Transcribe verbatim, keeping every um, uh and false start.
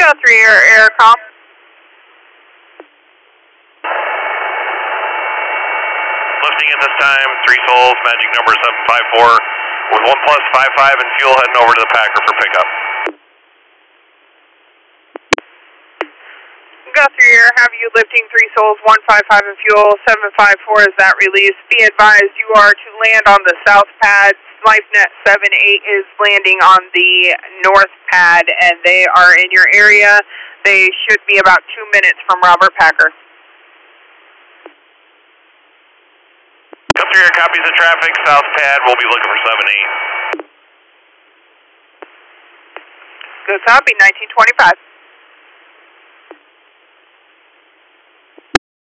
Go three air, air com. Lifting at this time, three souls, magic number seven five four, with one plus five five and fuel heading over to the Packer for pickup. Go three air, have you lifting three souls, one five five and fuel, seven five four is that release. Be advised you are to land on the south pad. LifeNet seven eight is landing on the north pad and they are in your area. They should be about two minutes from Robert Packer. Go three air, copies of traffic, south pad, we'll be looking for seven eight. Good copy, nineteen twenty-five.